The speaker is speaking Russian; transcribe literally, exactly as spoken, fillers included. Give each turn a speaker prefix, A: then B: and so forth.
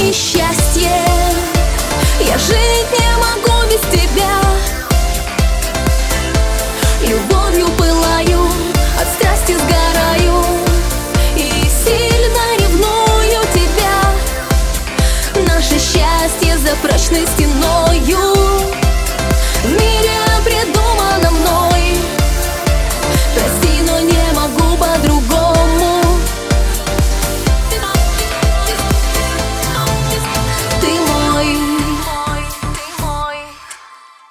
A: несчастье. Я жить не могу без тебя. Любовью пылаю, от страсти сгораю и сильно ревную тебя. Наше счастье за прочной стеною.